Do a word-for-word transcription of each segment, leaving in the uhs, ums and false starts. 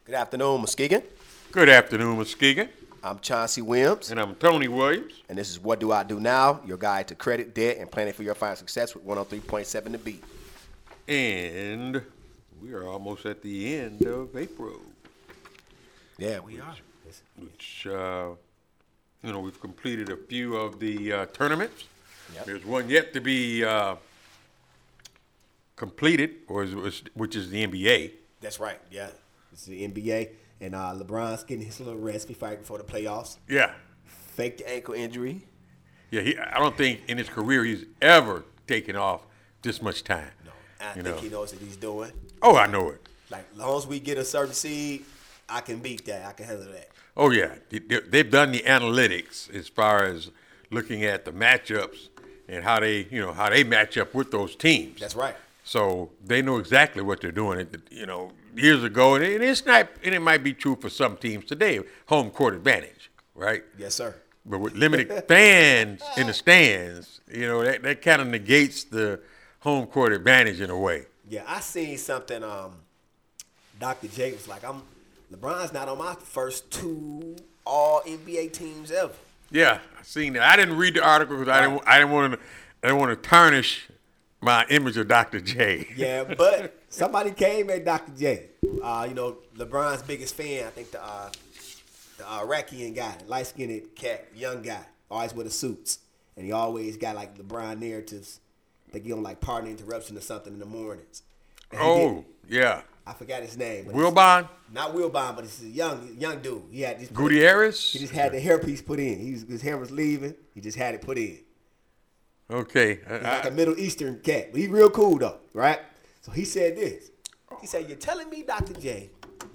Good afternoon, Muskegon. Good afternoon, Muskegon. I'm Chauncey Williams. And I'm Tony Williams. And this is What Do I Do Now, your guide to credit, debt, and planning for your financial success with one oh three point seven The Beat. And we are almost at the end of April. Yeah, we are. Which, uh, you know, we've completed a few of the uh, tournaments. Yep. There's one yet to be uh, completed, or is, which is the N B A. That's right, yeah. It's the N B A. And uh, LeBron's getting his little rest before, before the playoffs. Yeah. Faked the ankle injury. Yeah, he, I don't think in his career he's ever taken off this much time. No, I you think know. he knows what he's doing. Oh, I know it. Like, as long as we get a certain seed, I can beat that. I can handle that. Oh, yeah. They, they've done the analytics as far as looking at the matchups and how they, you know, how they match up with those teams. That's right. So they know exactly what they're doing. It, you know, years ago, and it's not, and it might be true for some teams today, home court advantage, right? Yes, sir. But with limited fans in the stands, you know, that, that kind of negates the home court advantage in a way. Yeah, I seen something. Um, Doctor J was like, "I'm LeBron's not on my first two All N B A teams ever." Yeah, I seen that. I didn't read the article because right. I didn't. I didn't want to. I didn't want to tarnish my image of Doctor J. Yeah, but somebody came at Doctor J. Uh, you know, LeBron's biggest fan. I think the uh, the uh, Iraqian guy, light skinned cat, young guy, always with the suits, and he always got like LeBron narratives. I think he on like partner interruption or something in the mornings. And oh, yeah. I forgot his name. Wilbon? Not Wilbon, but it's a young young dude. He had this Gutierrez? He just had the hairpiece put in. He was, his hair was leaving. He just had it put in. Okay. He's like a Middle Eastern cat. But he's real cool though, right? So he said this. He said, "You're telling me, Doctor J,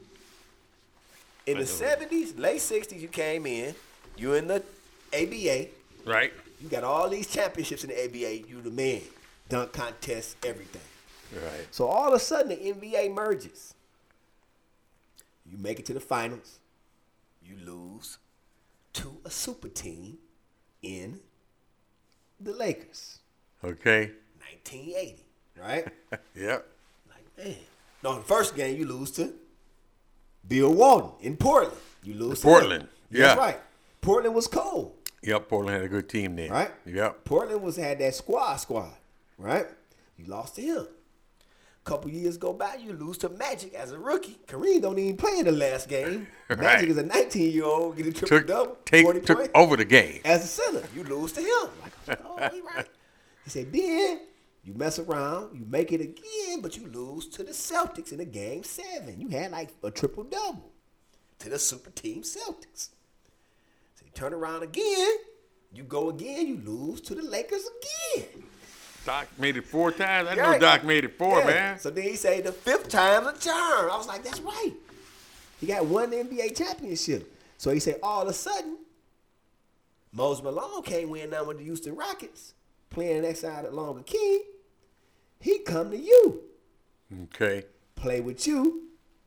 in the seventies, late sixties, you came in, you in the A B A. Right. You got all these championships in the A B A. You the man. Dunk contest, everything. Right. So all of a sudden, the N B A merges. You make it to the finals. You lose to a super team in the Lakers. Okay. nineteen eighty, right? Yep. Like, man. No, the first game, you lose to Bill Walton in Portland. You lose to Portland. him. Yeah. That's right. Portland was cold. Yep, Portland had a good team then. Right? Yep. Portland was had that squad squad, right? You lost to him. Couple years go by, you lose to Magic as a rookie. Kareem don't even play in the last game. Right. Magic is a nineteen-year-old getting triple Took, double, take, forty took points. over the game. As a center, you lose to him. Like, oh, he right. He said, then you mess around, you make it again, but you lose to the Celtics in a game seven. You had like a triple double to the super team Celtics. So you turn around again, you go again, you lose to the Lakers again. Doc made it four times. I Right. know Doc made it four, Yeah. man. So then he say the fifth time a charm. I was like, that's right. He got one N B A championship. So he said all of a sudden, Moses Malone can't win now with the Houston Rockets, playing next side of Longer King. He come to you, Okay. play with you.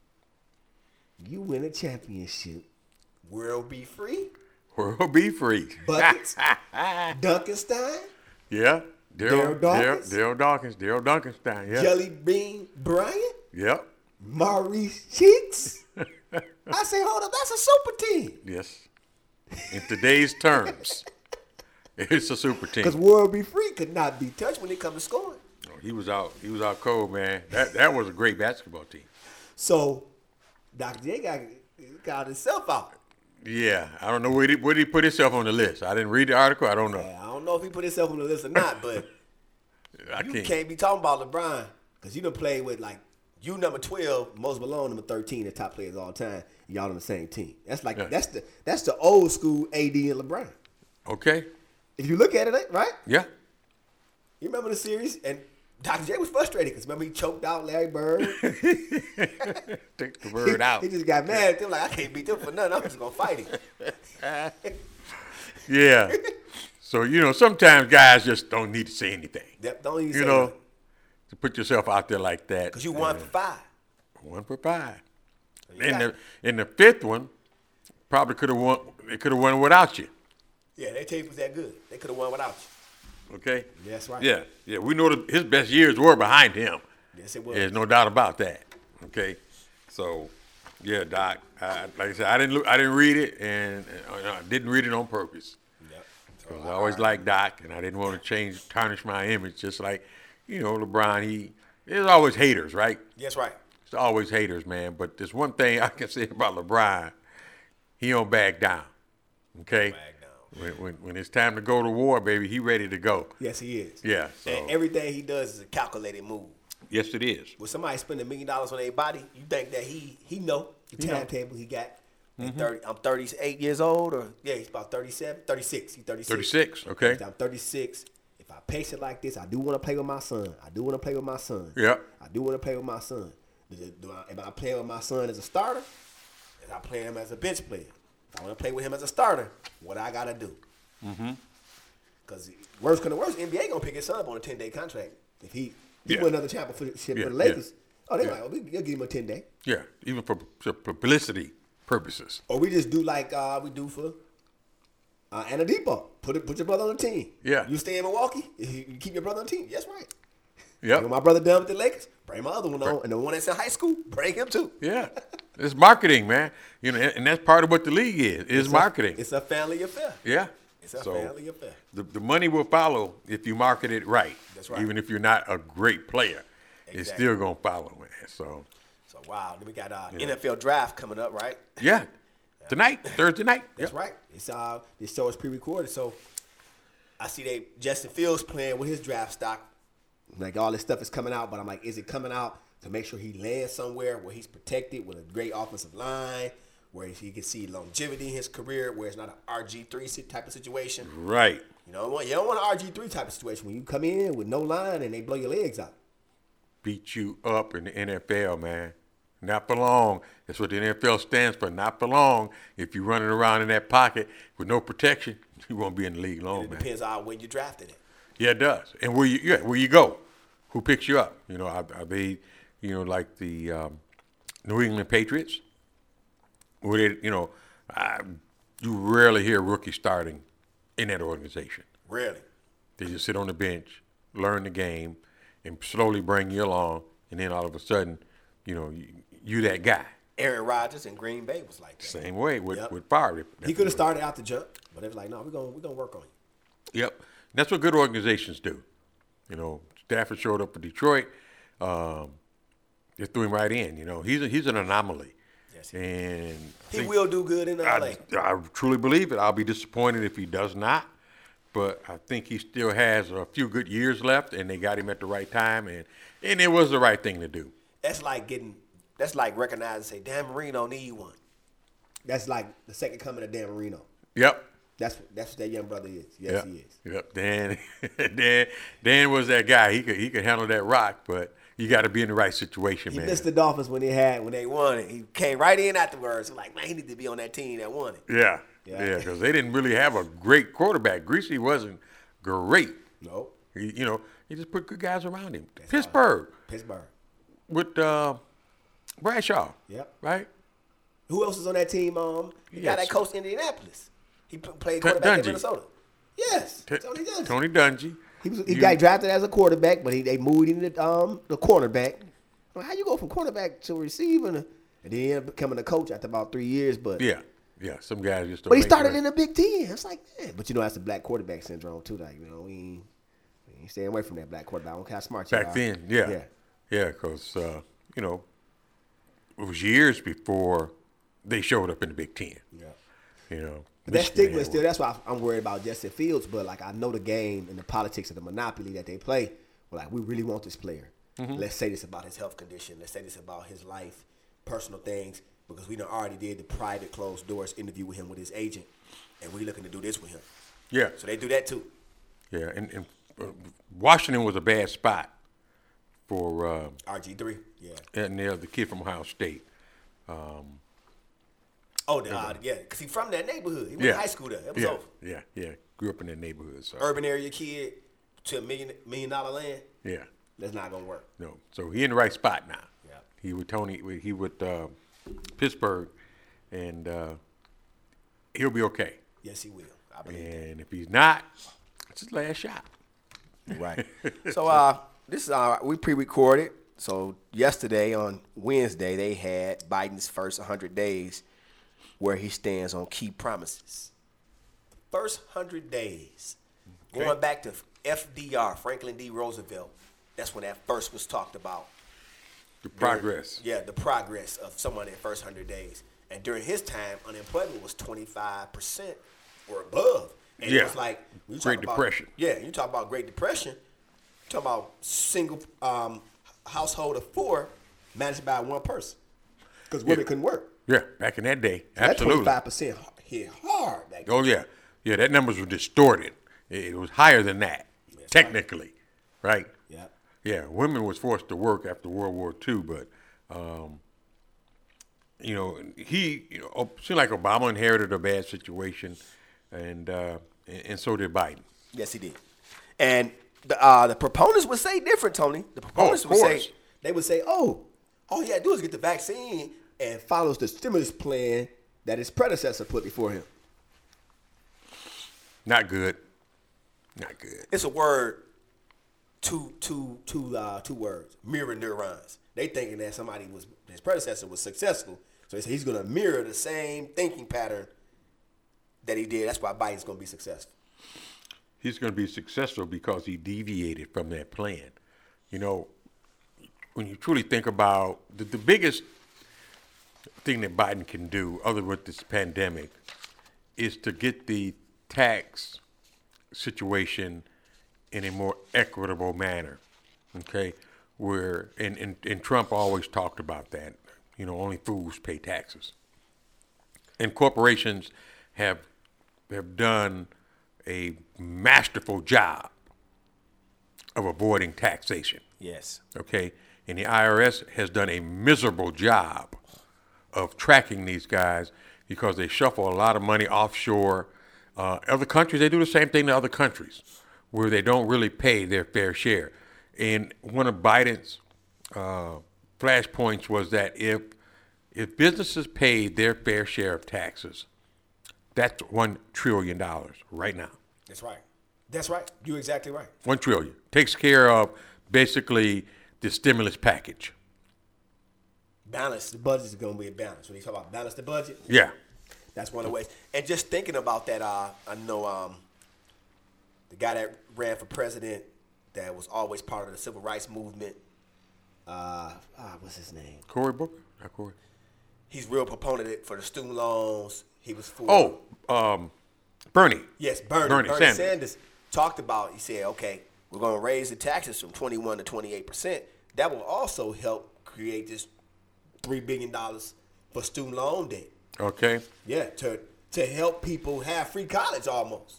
You win a championship. World be free. World be free. Buckets. Duncanstein. Yeah. Daryl Daryl Dawkins? Daryl Dawkins. Daryl Duncanstein. Yeah. Jelly Bean Bryant. Yep. Maurice Cheeks. I say, hold up, that's a super team. Yes. In today's terms, it's a super team. Because World Be Free could not be touched when it comes to scoring. Oh, he was out. He was out cold, man. That that was a great basketball team. So, Doctor J got, got himself out. Yeah, I don't know where he, where he put himself on the list. I didn't read the article. I don't know. Yeah, I don't know if he put himself on the list or not, but I you can't. can't be talking about LeBron because you done played with, like, you number twelve, Moses Malone number thirteen, the top players all the time. Y'all on the same team. That's like Yeah. that's the that's the old school A D and LeBron. Okay. If you look at it, right? Yeah. You remember the series, and Doctor J was frustrated because remember he choked out Larry Bird. Take the word out. He just got mad at them like, I can't beat them for nothing. I'm just gonna fight him. Yeah. So you know, sometimes guys just don't need to say anything. That, don't even You say know, nothing. to put yourself out there like that. Because you won for five. One for five. You In got the it. in the fifth one, probably could have won. They could have won without you. Yeah, their tape was that good. They could have won without you. Okay. That's right. Yeah, yeah. We know that his best years were behind him. Yes, it was. There's no doubt about that. Okay. So, Yeah, Doc. I, like I said, I didn't look, I didn't read it, and uh, I didn't read it on purpose. Yep. Because I always liked Doc, and I didn't want to change, tarnish my image. Just like, you know, LeBron. He there's always haters, right? That's right. There's always haters, man. But there's one thing I can say about LeBron: he don't back down. Okay. Back down. When, when when it's time to go to war, baby, he ready to go. Yes, he is. Yeah. So. And everything he does is a calculated move. Yes, it is. When somebody spend a million dollars on their body, you think that he he know the He know. timetable he got. Mm-hmm. thirty, I'm thirty-eight years old, or yeah, he's about thirty-seven, thirty-six. He's thirty-six. thirty-six. Okay. I'm thirty-six. If I pace it like this, I do want to play with my son. I do want to play with my son. Yeah. I do want to play with my son. Do, do I, am I playing with my son as a starter? Am I playing him as a bench player? If I want to play with him as a starter, what I gotta do? Mm-hmm. Because worst come to worst, N B A gonna pick his son up on a ten day contract. If he, he Yeah. win another championship Yeah, for the Lakers, yeah. oh, they Yeah. like, oh, we, they'll give him a ten day. Yeah. Even for, for publicity purposes. Or we just do like uh, we do for uh, Anadipo. Put it, put your brother on the team. Yeah. You stay in Milwaukee, you you keep your brother on the team. That's right. Yep. When my brother done with the Lakers, bring my other one on, and the one that's in high school, bring him too. Yeah. It's marketing, man. You know, and that's part of what the league is. Is It's marketing. A, it's a family affair. Yeah. It's a So, family affair. The, the money will follow if you market it right. That's right. Even if you're not a great player, it's Exactly. still gonna follow, man. So So wow, then we got uh, N F L draft coming up, right? yeah, tonight, Thursday night. That's Yep. right. It's uh, this show is pre-recorded, so I see they Justin Fields playing with his draft stock. Like all this stuff is coming out, but I'm like, is it coming out to make sure he lands somewhere where he's protected with a great offensive line, where he can see longevity in his career, where it's not an R G three type of situation. Right. You know, you don't want an R G three type of situation when you come in with no line and they blow your legs out. Beat you up in the N F L, man. Not for long. That's what the N F L stands for. Not for long. If you're running around in that pocket with no protection, you won't be in the league long, It man. depends on when you drafted it. Yeah, it does. And where you yeah, where you go, who picks you up? You know, are, are they, you know, like the um, New England Patriots? Where they, you know, I, you rarely hear rookies starting in that organization. Really? They just sit on the bench, learn the game, and slowly bring you along, and then all of a sudden, you know, you, you that guy. Aaron Rodgers in Green Bay was like that. Same way with Yep. with Favre. He could have started out the jump, but they was like, no, we're going we're gonna work on you. Yep. That's what good organizations do. You know, Stafford showed up for Detroit. Um, they threw him right in. You know, he's a, he's an anomaly. Yes, he and He think- will do good in L A. I, I truly believe it. I'll be disappointed if he does not. But I think he still has a few good years left, and they got him at the right time, and, and it was the right thing to do. That's like getting, that's like recognizing, say, Dan Marino need one. That's like the second coming of Dan Marino. Yep. That's that's what that young brother is. Yes, Yep. he is. Yep. Dan, Dan, Dan was that guy. He could he could handle that rock, but you got to be in the right situation, He man. missed the Dolphins when they had when they won it. He came right in afterwards. Like, man, he need to be on that team that won it. Yeah, Yeah. yeah, because they didn't really have a great quarterback. Greasy wasn't great. No, He, you know, he just put good guys around him. Pittsburgh Pittsburgh. with uh, Bradshaw. Yep. Right. Who else is on that team? Um, the guy Yes. that coached Indianapolis. He p- played T- quarterback in Dungy. Minnesota. Yes, T- Tony Dungy. Tony Dungy. He was he You- got drafted as a quarterback, but he they moved him to um the cornerback. Well, how you go from quarterback to receiver, and, and then he ended up becoming a coach after about three years? But Yeah, yeah. Some guys just. Don't but he make started it. in the Big Ten. It's like, man. But you know that's the black quarterback syndrome too. Like you know we ain't, we ain't staying away from that black quarterback. I don't care how smart you Back are. then, yeah, yeah. yeah, because uh, you know it was years before they showed up in the Big Ten. Yeah. You know, But that Michigan stigma had is still. one. That's why I'm worried about Justin Fields. But like I know the game and the politics of the monopoly that they play. We're like, we really want this player. Mm-hmm. Let's say this about his health condition. Let's say this about his life, personal things, because we done already did the private closed doors interview with him with his agent, and we looking to do this with him. Yeah, So they do that too. yeah, and, and uh, Washington was a bad spot for uh, R G three. Yeah. and the the kid from Ohio State. Oh, the, uh, yeah, because he from that neighborhood. He went Yeah, to high school there. It was yeah, over. yeah, yeah. Grew up in that neighborhood, so Urban area kid to a million million dollar land. yeah. That's not gonna work. No, so he in the right spot now. Yeah. He with Tony. He with uh, Pittsburgh, and uh, he'll be okay. Yes, he will. I believe that. And if he's not, it's his last shot. Right. So uh, this is uh, we pre-recorded. so yesterday on Wednesday, they had Biden's first one hundred days where he stands on key promises. First one hundred days. Okay. Going back to F D R, Franklin D. Roosevelt, that's when that first was talked about. The progress. During, yeah, the progress of someone in the first one hundred days. And during his time, unemployment was twenty-five percent or above. And yeah. it was like, you Great about, Depression. Yeah, you talk about Great Depression. You talk about single um, household of four managed by one person. Because women yeah. couldn't work. Yeah, back in that day. So absolutely. That twenty-five percent hit hard back then. Oh, yeah. Yeah, that numbers were distorted. It was higher than that, That's technically. Right? right? Yeah. Yeah, women was forced to work after World War Two, but, um, you know, he, you know, seemed like Obama inherited a bad situation, and uh, and, and so did Biden. Yes, he did. And the uh, the proponents would say different, Tony. The proponents oh, would course. say, they would say, oh, all you got to do is get the vaccine and follows the stimulus plan that his predecessor put before him. Not good. Not good. It's a word, two, two, two, uh, two words, mirror neurons. They thinking that somebody was, his predecessor was successful, so they say he's going to mirror the same thinking pattern that he did. That's why Biden's going to be successful. He's going to be successful because he deviated from that plan. You know, when you truly think about the, the biggest thing that Biden can do, other with this pandemic, is to get the tax situation in a more equitable manner, okay? Where, and, and, and Trump always talked about that, you know, only fools pay taxes. And corporations have have done a masterful job of avoiding taxation. Yes. Okay? And the I R S has done a miserable job of tracking these guys because they shuffle a lot of money offshore. Uh, other countries, they do the same thing to other countries where they don't really pay their fair share. And one of Biden's uh, flashpoints was that if if businesses paid their fair share of taxes, that's one trillion dollars right now. That's right. That's right. You're exactly right. One trillion. Takes care of basically the stimulus package. Balance. The budget is going to be a balance. When you talk about balance the budget. Yeah. That's one of the ways. And just thinking about that, uh, I know um, the guy that ran for president that was always part of the civil rights movement. Uh, ah, what's his name? Cory Booker? Not Cory. He's real proponent for the student loans. He was for. Oh, um, Bernie. Yes, Bernie. Bernie, Bernie Sanders. Sanders talked about, he said, okay, we're going to raise the taxes from twenty-one to twenty-eight percent. That will also help create this three billion dollars for student loan debt. Okay. Yeah, to to help people have free college almost.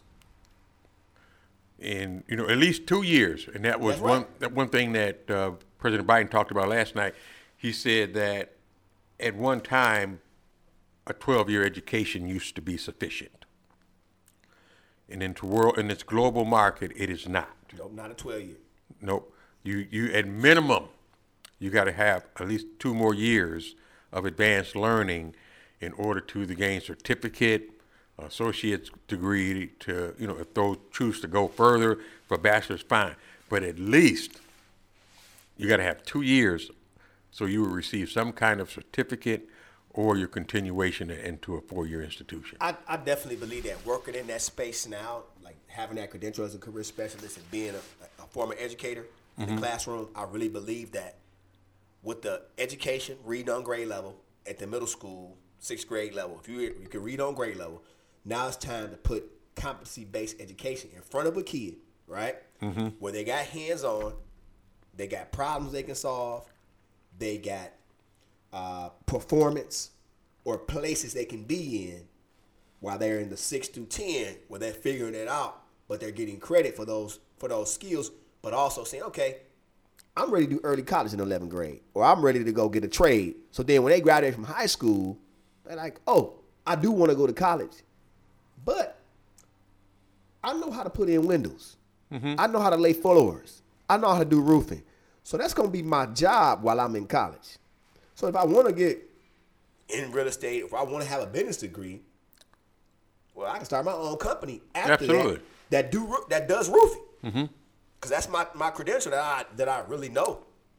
In, you know, at least two years. And that was That's one right. that one thing that uh, President Biden talked about last night. He said that at one time, a twelve-year education used to be sufficient. And in, to world, in this global market, it is not. Nope, not a twelve-year. Nope. You, you at minimum, you got to have at least two more years of advanced learning in order to gain certificate, associate's degree, to, you know, if those choose to go further for bachelor's, fine. But at least you got to have two years so you will receive some kind of certificate or your continuation into a four-year institution. I, I definitely believe that working in that space now, like having that credential as a career specialist and being a, a former educator in Mm-hmm. the classroom, I really believe that with the education, reading on grade level at the middle school, sixth grade level, if you you can read on grade level, now it's time to put competency-based education in front of a kid, right? Mm-hmm. Where they got hands-on, they got problems they can solve, they got uh, performance or places they can be in while they're in the six through ten, where they're figuring it out, but they're getting credit for those for those skills, but also saying, okay, I'm ready to do early college in eleventh grade, or I'm ready to go get a trade. So then when they graduate from high school, they're like, oh, I do want to go to college, but I know how to put in windows. Mm-hmm. I know how to lay floors. I know how to do roofing. So that's going to be my job while I'm in college. So if I want to get in real estate, if I want to have a business degree, well, I can start my own company after Absolutely. that that do that does roofing. Mm-hmm. Because that's my, my credential that I that I really know.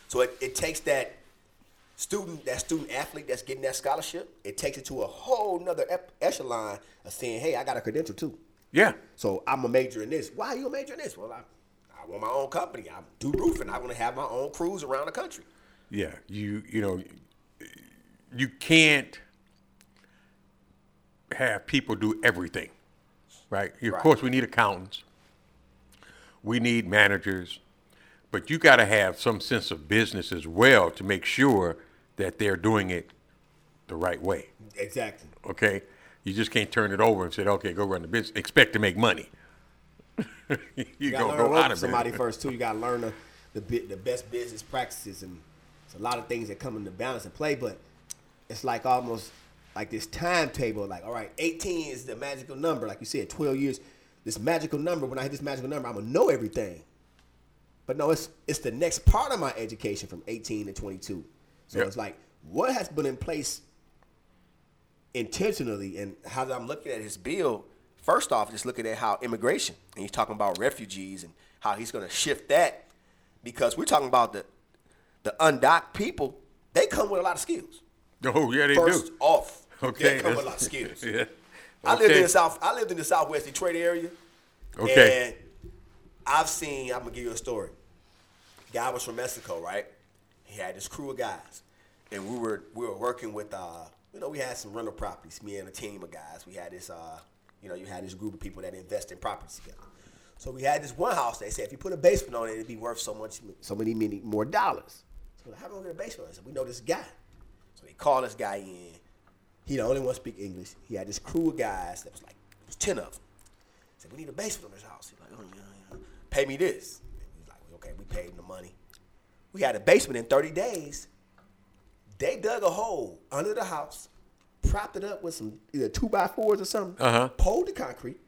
So it, it takes that student, that student athlete that's getting that scholarship, it takes it to a whole nother ep- echelon of saying, hey, I got a credential too. Yeah. So I'm a major in this. Why are you a major in this? Well, I, I want my own company. I do roofing. I want to have my own crews around the country. Yeah. You you know, you can't have people do everything, right? Of Right. course, we need accountants. We need managers. But you got to have some sense of business as well to make sure that they're doing it the right way. Exactly. Okay? You just can't turn it over and say, okay, go run the business. Expect to make money. You're You going gotta to learn go to out work of with somebody business. first too. You gotta learn the the, bit, the best business practices, and it's a lot of things that come into balance and play. But it's like almost like this timetable. Like, all right, eighteen is the magical number. Like you said, twelve years. This magical number. When I hit this magical number, I'm gonna know everything. But no, it's it's the next part of my education from eighteen to twenty-two. So Yep. it's like what has been in place intentionally, and how I'm looking at his bill. First off, just looking at how immigration, and he's talking about refugees and how he's going to shift that, because we're talking about the the undocked people. They come with a lot of skills. Oh, yeah, they First do. off, Okay. they come with a that's- lot of skills. yeah. I lived in Okay. the south. I lived in the Southwest Detroit area. Okay. And I've seen. I'm gonna give you a story. Guy was from Mexico, right? He had this crew of guys, and we were we were working with. Uh, you know, we had some rental properties. Me and a team of guys. We had this. Uh, you know, you had this group of people that invest in properties together. So we had this one house. They said if you put a basement on it, it'd be worth so much, so many, many more dollars. So how are we gonna get a basement on it? I said, we know this guy. So they called this guy in. He the only one speak English. He had this crew of guys that was like, it was ten of them. Said, we need a basement on this house. He's like, oh, yeah, yeah. Pay me this. And he's like, okay, we paid him the money. We had a basement in thirty days. They dug a hole under the house, propped it up with some either two by fours or something, Uh-huh. pulled the concrete,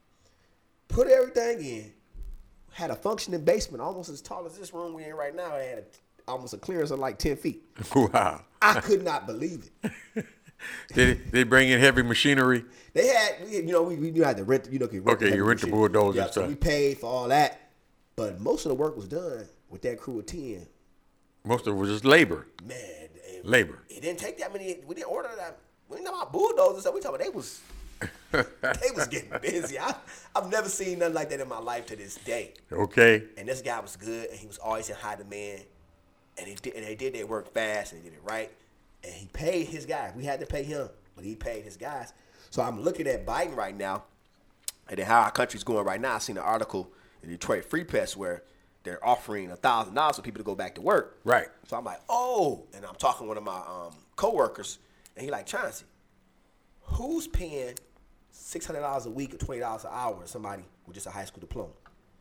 put everything in, had a functioning basement almost as tall as this room we're in right now. It had a, almost a clearance of like ten feet. Wow. I could not believe it. Did they bring in heavy machinery? They had, we, you know, we, we had to rent, you know, you rent Okay, the you rent the machine. bulldozer yeah, and so stuff. we paid for all that, but most of the work was done with that crew of ten. Most of it was just labor. Man, it, Labor. It didn't take that many. We didn't order that. We didn't know about bulldozers. So we talking about they was, they was getting busy. I, I've never seen nothing like that in my life to this day. Okay. And this guy was good, and he was always in high demand. And he did, and they did their work fast, and they did it right. And he paid his guys. We had to pay him, but he paid his guys. So I'm looking at Biden right now, and then how our country's going right now. I seen an article in Detroit Free Press where they're offering a thousand dollars for people to go back to work. Right. So I'm like, oh, and I'm talking to one of my um, coworkers, and he like, Chauncey, who's paying six hundred dollars a week or twenty dollars an hour to somebody with just a high school diploma?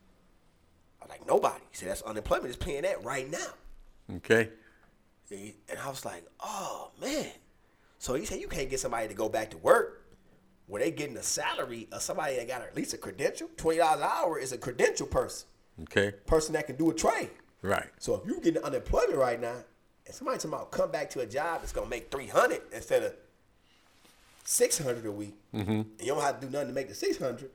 I'm like, nobody. He said, that's unemployment is paying that right now. Okay. And I was like, oh, man. So he said, you can't get somebody to go back to work where they getting a salary of somebody that got at least a credential. twenty dollars an hour is a credential person, Okay. person that can do a trade. Right. So if you getting unemployment right now, and somebody talking about come back to a job that's going to make three hundred dollars instead of six hundred dollars a week, Mm-hmm. and you don't have to do nothing to make the six hundred dollars.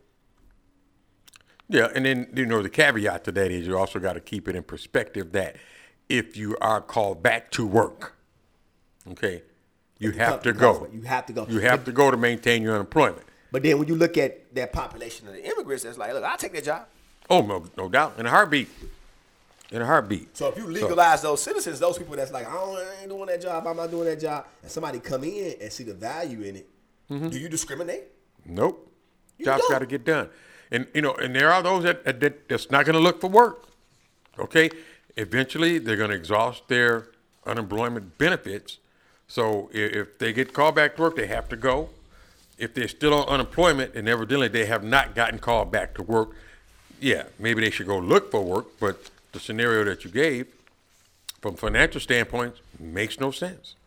Yeah, and then you know the caveat to that is you also got to keep it in perspective that if you are called back to work, okay, you If have the to company calls go. for it, you have to go. You have to go to maintain your unemployment. But then when you look at that population of the immigrants, it's like, look, I'll take that job. Oh no, no doubt, in a heartbeat. In a heartbeat. So if you legalize those citizens, those people that's like, I, don't, I ain't doing that job, I'm not doing that job, and somebody come in and see the value in it, do you discriminate? Nope. You Jobs don't. got to get done. And you know, and there are those that, that that's not going to look for work. Okay, eventually they're going to exhaust their unemployment benefits. So if, if they get called back to work, they have to go. If they're still on unemployment and evidently they have not gotten called back to work, yeah, maybe they should go look for work. But the scenario that you gave, from a financial standpoint, makes no sense.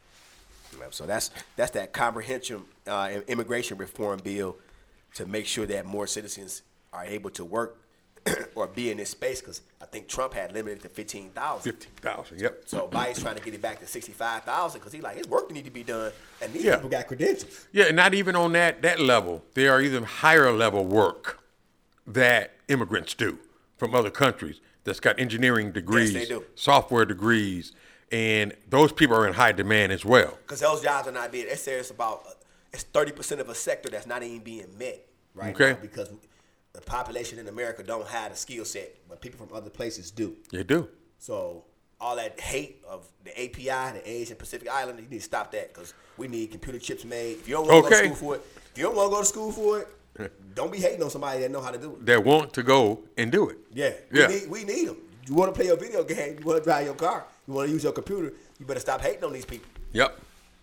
So that's that's that comprehensive uh, immigration reform bill to make sure that more citizens are able to work or be in this space, because I think Trump had limited to fifteen thousand. Fifteen thousand. Yep. So Biden's trying to get it back to sixty-five thousand because he's like, his work need to be done, and these Yeah. people got credentials. Yeah, and not even on that that level. There are even higher level work that immigrants do from other countries that's got engineering degrees, they do. software degrees, and those people are in high demand as well. Because those jobs are not being. They say it's about it's thirty percent of a sector that's not even being met right Okay. now because the population in America don't have the skill set, but people from other places do. They do. So all that hate of the A P I, the Asian Pacific Island, you need to stop that because we need computer chips made. If you don't want to Okay. go to school for it, if you don't want to go to school for it, don't be hating on somebody that know how to do it. That want to go and do it. Yeah, Yeah. We need, we need them. You want to play your video game, you want to drive your car, you want to use your computer, you better stop hating on these people. Yep.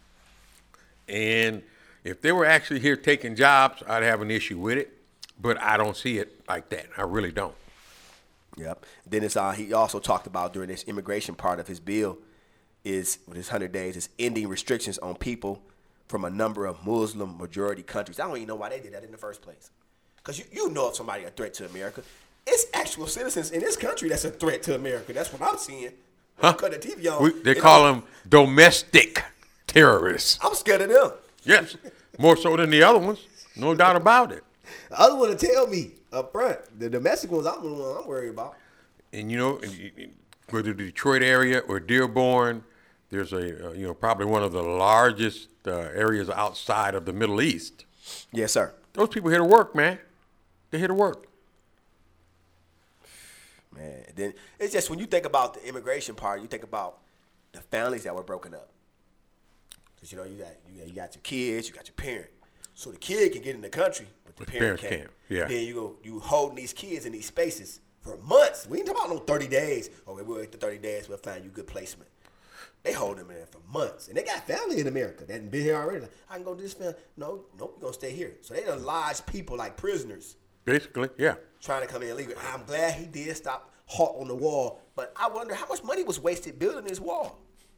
And if they were actually here taking jobs, I'd have an issue with it. But I don't see it like that. I really don't. Yep. Then it's uh, he also talked about during this immigration part of his bill is with his hundred days is ending restrictions on people from a number of Muslim majority countries. I don't even know why they did that in the first place. Because you, you know if somebody a threat to America, it's actual citizens in this country that's a threat to America. That's what I'm seeing. Huh? Cut the T V on. We, they and call I'm, them domestic terrorists. I'm scared of them. Yes, more so than the other ones. No doubt about it. The other one to tell me up front. The domestic ones, I'm the one I'm worried about. And you know, in- in- whether the Detroit area or Dearborn, there's a uh, you know probably one of the largest uh, areas outside of the Middle East. Yes, sir. Those people here to work, man. They're here to work. Man, then it's just when you think about the immigration part, you think about the families that were broken up. Cause you know you got you got, you got your kids, you got your parent. So the kid can get in the country, but the But the parent parents can't. can't, yeah. Then you go you holding these kids in these spaces for months. We ain't talking about no thirty days. Okay, we'll wait the thirty days. We'll find you good placement. They hold them in there for months, and they got family in America that done been here already. Like, I can go to this family. No, nope, you're gonna stay here. So they done lodge people like prisoners Basically, yeah. trying to come in illegal. I'm glad he did stop Hawk on the wall, but I wonder how much money was wasted building this wall.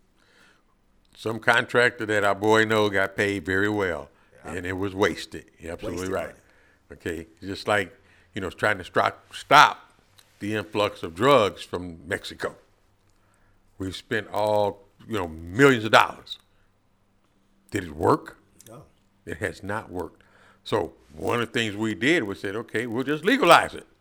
Some contractor that our boy know got paid very well, and it was wasted. You're absolutely Wasted right. money. Okay, just like you know, trying to stop stop the influx of drugs from Mexico. We've spent all you know millions of dollars. Did it work? No. It has not worked. So one of the things we did was said, okay, we'll just legalize it.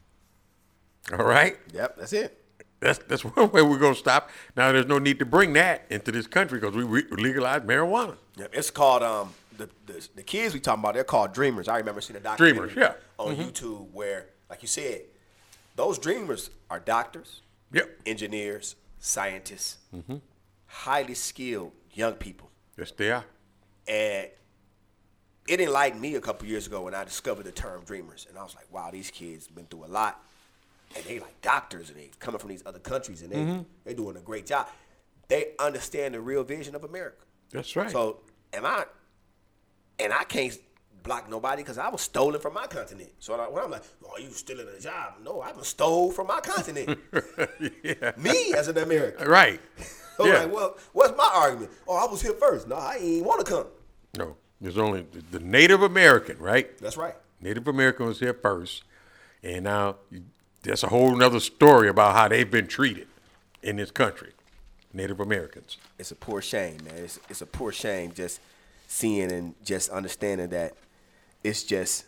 All right. Yep, that's it. That's that's one way we're gonna stop. Now there's no need to bring that into this country because we re- legalized marijuana. Yep, it's called um the, the the kids we talking about. They're called dreamers. I remember seeing a documentary Dreamers, yeah. on YouTube where, like you said, those dreamers are doctors, Yep. engineers, scientists, highly skilled young people. Yes, they are. And it enlightened me a couple years ago when I discovered the term dreamers. And I was like, wow, these kids been through a lot. And they like doctors and they coming from these other countries and they they doing a great job. They understand the real vision of America. That's right. So am I, and I can't block nobody because I was stolen from my continent. So when I'm like, oh, you stealing a job? No, I was stole from my continent. yeah. Me as an American. Right. I'm yeah. like, well, what's my argument? Oh, I was here first. No, I ain't want to come. No, there's only the Native American, right? That's right. Native American was here first, and now that's a whole nother story about how they've been treated in this country. Native Americans. It's a poor shame, man. It's, it's a poor shame just seeing and just understanding that it's just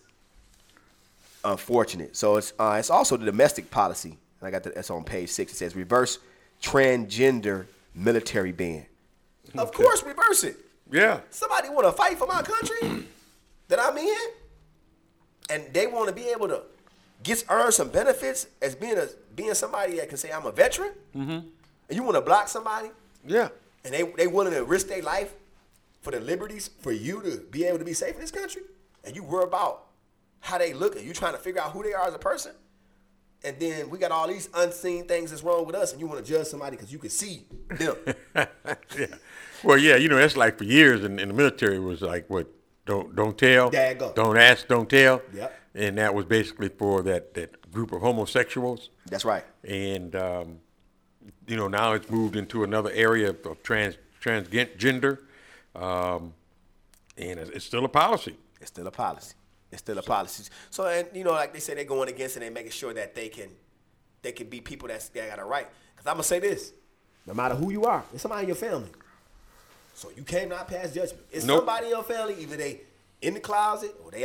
unfortunate. So it's uh, it's also the domestic policy. I got that. That's on page six. It says reverse transgender military ban. Of course, reverse it. Yeah. Somebody want to fight for my country that I'm in, and they want to be able to get earn some benefits as being a being somebody that can say I'm a veteran. Mm-hmm. And you want to block somebody, Yeah. and they they willing to risk their life for the liberties for you to be able to be safe in this country, and you worry about how they look, and you trying to figure out who they are as a person, and then we got all these unseen things that's wrong with us, and you want to judge somebody because you can see them. yeah. Well, yeah, you know, that's like for years in, in the military was like what don't don't tell, Daggone. don't ask, don't tell. Yep. And that was basically for that, that group of homosexuals. That's right. And um, you know, now it's moved into another area of, of trans transgender, um, and it's, it's still a policy. It's still a policy. It's still a policy. So, and you know, like they say, they're going against it and making sure that they can, they can be people that's that got a right. Because I'm gonna say this: no matter who you are, it's somebody in your family. So you cannot pass judgment. It's Nope. somebody in your family. Either they in the closet or they out.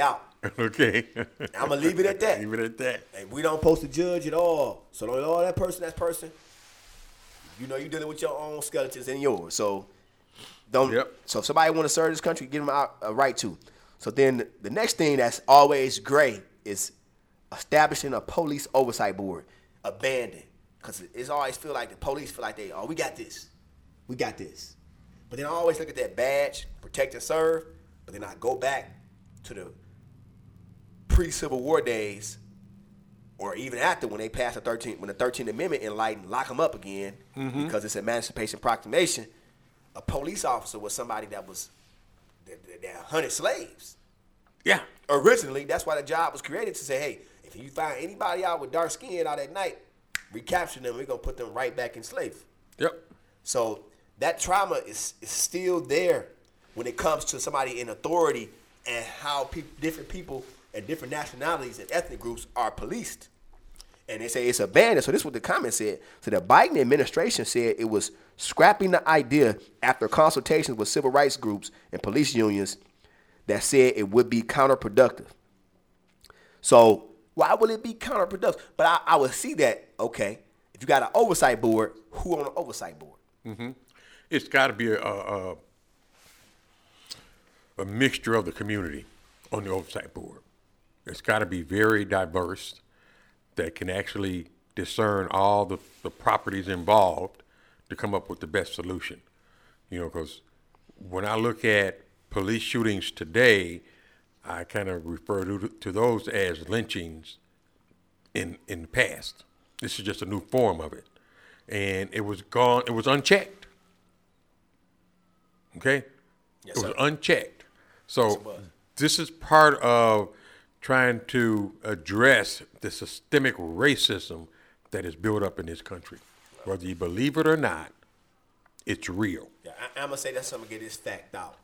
Okay. I'm gonna leave it at that. Leave it at that. And we don't post to judge at all. So don't all that person, that person. You know, you're dealing with your own skeletons and yours. So don't. Yep. So if somebody want to serve this country, give them out a right to. So then the next thing that's always great is establishing a police oversight board. Abandoned, because it's always feel like the police feel like they, oh, we got this, we got this. But then I always look at that badge, protect and serve. But then I go back to the pre-Civil War days, or even after when they passed the thirteenth, when the thirteenth Amendment enlightened, lock them up again mm-hmm. because it's Emancipation Proclamation. A police officer was somebody that was that, that, that hunted slaves. Yeah. Originally, that's why the job was created, to say, hey, if you find anybody out with dark skin out at night, recapture them. We're gonna put them right back in slavery. Yep. So that trauma is is still there when it comes to somebody in authority and how pe- different people and different nationalities and ethnic groups are policed. And they say it's abandoned. So this is what the comment said. So the Biden administration said it was scrapping the idea after consultations with civil rights groups and police unions that said it would be counterproductive. So why will it be counterproductive? But I, I would see that, okay, if you got an oversight board, who on the oversight board? Mm-hmm. It's got to be a, a, a mixture of the community on the oversight board. It's got to be very diverse, that can actually discern all the, the properties involved to come up with the best solution. You know, because when I look at police shootings today, I kind of refer to, to those as lynchings in in the past. This is just a new form of it. And it was gone, it was unchecked. Okay? Yes, it was sir. unchecked. So Yes, it was. This is part of trying to address the systemic racism that is built up in this country. Whether you believe it or not, it's real. Yeah, I, I'm going to say that's something to get this fact out.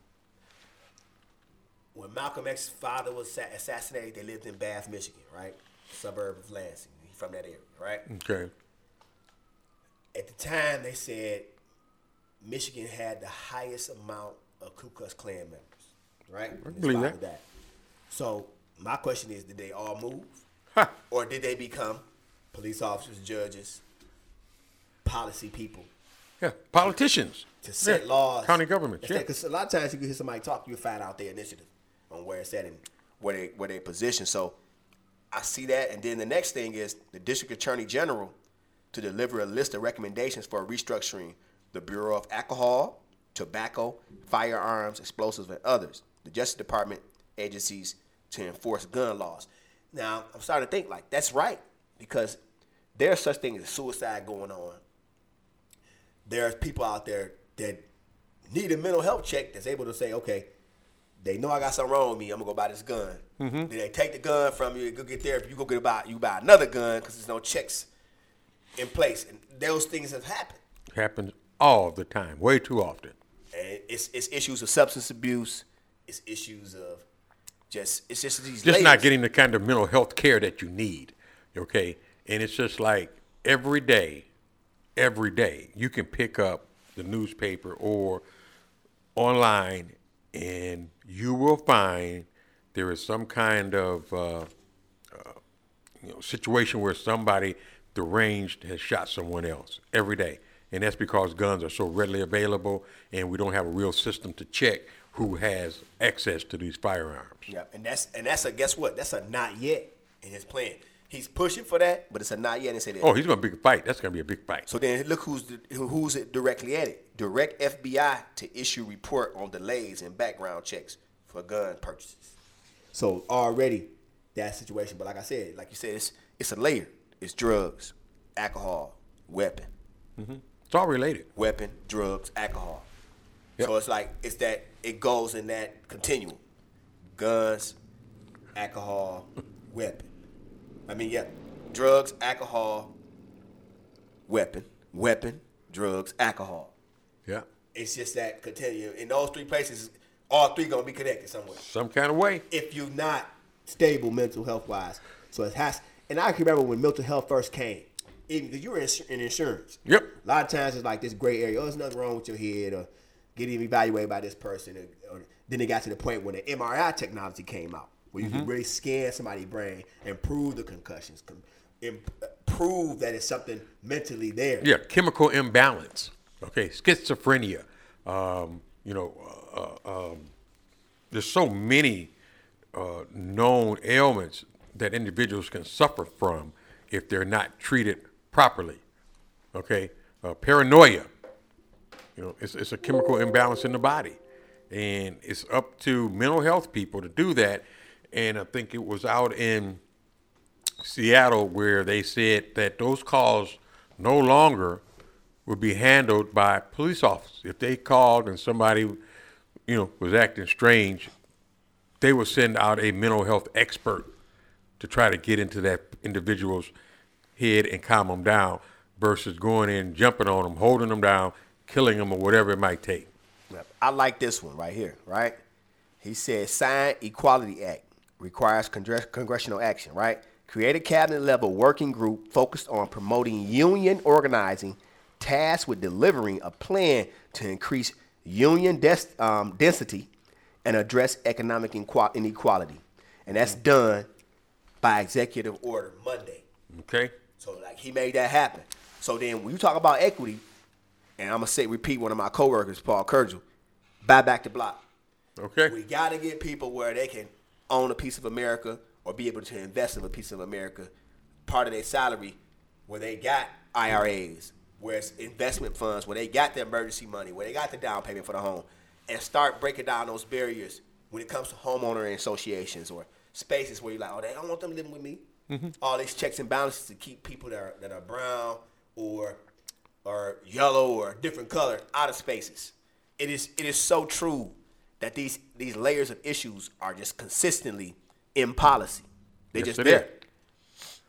When Malcolm X's father was sa- assassinated, they lived in Bath, Michigan, right? Suburb of Lansing. He's from that area, right? Okay. At the time, they said Michigan had the highest amount of Ku Klux Klan members, right? I believe that. that. So my question is, did they all move? Ha. Or did they become police officers, judges, policy people? Yeah, politicians. To set Yeah. laws. County governments, yeah. Because a lot of times you can hear somebody talk, you find out their initiative on where it's at and where they where they position. So I see that. And then the next thing is the District Attorney General to deliver a list of recommendations for restructuring the Bureau of Alcohol, Tobacco, Firearms, Explosives, and others. The Justice Department agencies to enforce gun laws. Now, I'm starting to think like that's right, because there's such thing as suicide going on. There's people out there that need a mental health check that's able to say, okay, they know I got something wrong with me. I'm gonna go buy this gun. Mm-hmm. Then they take the gun from you, go get therapy. You go get about you buy another gun because there's no checks in place, and those things have happened. Happens all the time, way too often. And it's it's issues of substance abuse. It's issues of just it's just these Just layers. not getting the kind of mental health care that you need, okay? And it's just like every day, every day, you can pick up the newspaper or online and you will find there is some kind of uh, uh, you know, situation where somebody deranged has shot someone else every day. And that's because guns are so readily available and we don't have a real system to check who has access to these firearms. Yeah, and that's and that's a guess what? That's a not yet in his plan. He's pushing for that, but it's a not yet. And say that. Oh, he's going to be a fight. That's going to be a big fight. So then look who's the, who's it directly at it. Direct F B I to issue report on delays in background checks for gun purchases. So already that situation. But like I said, like you said, it's it's a layer. It's drugs, alcohol, weapon. Mm-hmm. It's all related. Weapon, drugs, alcohol. Yep. So it's like it's that it goes in that continuum. Guns, alcohol, weapon. I mean, yeah, drugs, alcohol, weapon, weapon, drugs, alcohol. Yeah. It's just that continuum. In those three places, all three gonna be connected somewhere. Some kind of way. If you're not stable mental health wise, so it has. And I can remember when mental health first came, even because you were in, in insurance. Yep. A lot of times it's like this gray area. Oh, there's nothing wrong with your head, or getting evaluated by this person. Or, or then it got to the point when the M R I technology came out. where you mm-hmm. can really scan somebody's brain and prove the concussions, com- imp- prove that it's something mentally there. Yeah, chemical imbalance. Okay, schizophrenia. Um, you know, uh, um, there's so many uh, known ailments that individuals can suffer from if they're not treated properly. Okay, uh, paranoia. You know, it's, it's a chemical imbalance in the body, and it's up to mental health people to do that. And I think it was out in Seattle where they said that those calls no longer would be handled by police officers. If they called and somebody, you know, was acting strange, they would send out a mental health expert to try to get into that individual's head and calm them down versus going in, jumping on them, holding them down, killing them, or whatever it might take. I like this one right here, right? He said, Sign Equality Act requires congress- congressional action, right? Create a cabinet-level working group focused on promoting union organizing, tasked with delivering a plan to increase union des- um, density and address economic inqu- inequality. And that's done by executive order Monday. Okay. So, like, he made that happen. So then when you talk about equity, and I'm going to say, repeat one of my coworkers, Paul Kurgel, buy back the block. Okay. We got to get people where they can own a piece of America or be able to invest in a piece of America, part of their salary, where they got I R As, where it's investment funds, where they got the emergency money, where they got the down payment for the home, and start breaking down those barriers when it comes to homeowner associations or spaces where you're like, oh, they don't want them living with me. Mm-hmm. All these checks and balances to keep people that are, that are brown or or yellow or a different color out of spaces. It is it is so true that these these layers of issues are just consistently in policy. They're yes, just there. Is.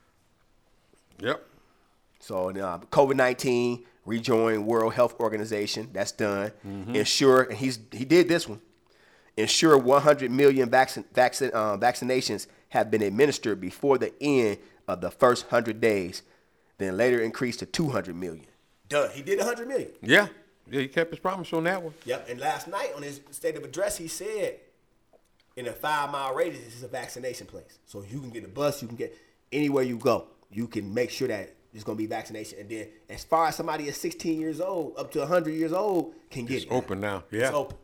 Yep. So uh, COVID nineteen, rejoin World Health Organization. That's done. Mm-hmm. Ensure, and he's he did this one. Ensure one hundred million vaccine, vaccine, uh, vaccinations have been administered before the end of the first one hundred days, then later increased to two hundred million. Done. He did one hundred million. Yeah. Yeah, he kept his promise on that one. Yep. And last night on his state of address, he said in a five-mile radius, this is a vaccination place. So you can get a bus, you can get anywhere you go. You can make sure that there's going to be vaccination. And then as far as somebody is sixteen years old, up to one hundred years old, can get it's it. It's open now. Yeah. It's open.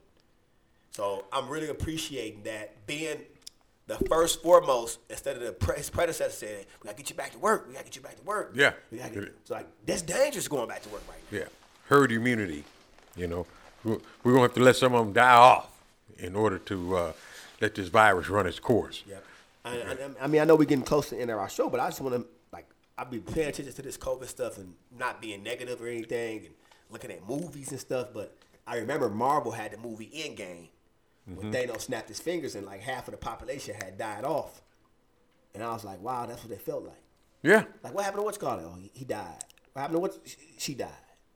So I'm really appreciating that being the first foremost instead of the pre- his predecessor saying, we got to get you back to work. We got to get you back to work. Yeah. We gotta get, it's like, that's dangerous going back to work right now. Yeah. Herd immunity. You know, we're going to have to let some of them die off in order to uh, let this virus run its course. Yeah. I, I, I mean, I know we're getting close to the end of our show, but I just want to, like, I'll be paying attention to this COVID stuff and not being negative or anything and looking at movies and stuff. But I remember Marvel had the movie Endgame when mm-hmm. Thanos snapped his fingers and, like, half of the population had died off. And I was like, wow, that's what it felt like. Yeah. Like, what happened to what's called? Oh, he, he died. What happened to what? She, she died.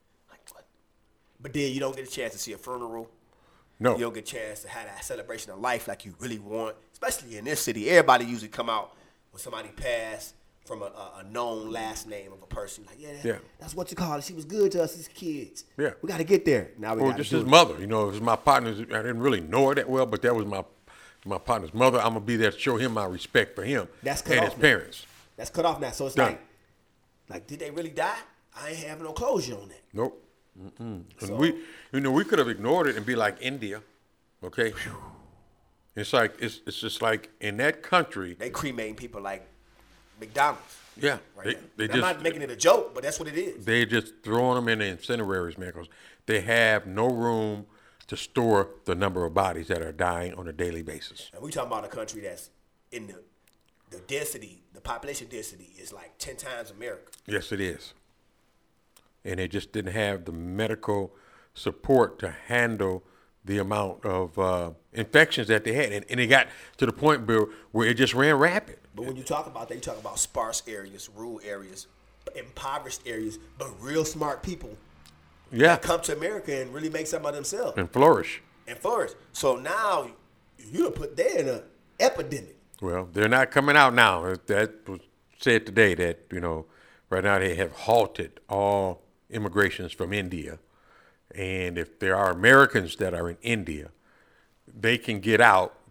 But then you don't get a chance to see a funeral. No. You don't get a chance to have that celebration of life like you really want. Especially in this city. Everybody usually come out when somebody passed from a, a, a known last name of a person. Like, yeah, yeah, that's what you call it. She was good to us as kids. Yeah. We got to get there. Now we well, got just to his it. mother. You know, it was my partner. I didn't really know her that well, but that was my my partner's mother. I'm going to be there to show him my respect for him that's cut and off his now. parents. That's cut off now. So it's Done. like, like, did they really die? I ain't having no closure on that. Nope. Mm-mm. So, and we, you know, we could have ignored it and be like India, okay? Whew. It's like it's it's just like in that country they cremating people like McDonald's. Yeah, right they, now. they I'm just, not making it a joke, but that's what it is. They just throwing them in the incineraries, man, because they have no room to store the number of bodies that are dying on a daily basis. And we talking about a country that's in the the density, the population density is like ten times America. Yes, it is. And they just didn't have the medical support to handle the amount of uh, infections that they had. And, and it got to the point where, where it just ran rapid. But when you talk about that, you talk about sparse areas, rural areas, impoverished areas, but real smart people yeah. that come to America and really make something of themselves. And flourish. And flourish. So now you done put that in an epidemic. Well, they're not coming out now. That was said today that, you know, right now they have halted all immigrations from India. And if there are Americans that are in India, they can get out,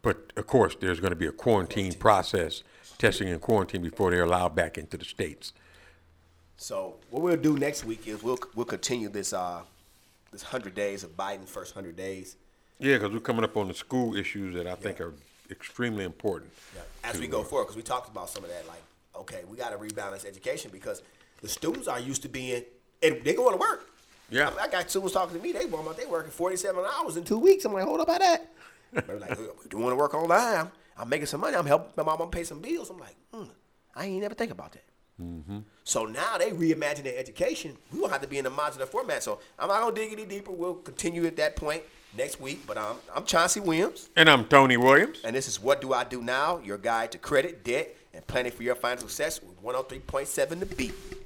but of course, there's going to be a quarantine process, testing and quarantine before they're allowed back into the states. So what we'll do next week is we'll we'll continue this uh this hundred days of Biden's first hundred days. Yeah, because we're coming up on the school issues that I think are extremely important. Yeah. As we go forward, because we talked about some of that, like, okay, we got to rebalance education because the students are used to being, and they going to work. Yeah. I, mean, I got students talking to me, they Walmart, they working forty-seven hours in two weeks. I'm like, hold up about that. They're like, we do want to work online. I'm making some money. I'm helping my mom pay some bills. I'm like, hmm, I ain't never think about that. Mm-hmm. So now they reimagine their education. We won't have to be in a modular format. So I'm not going to dig any deeper. We'll continue at that point next week. But I'm, I'm Chauncey Williams. And I'm Tony Williams. And this is What Do I Do Now? Your guide to credit, debt, and planning for your financial success with one oh three point seven The Beat.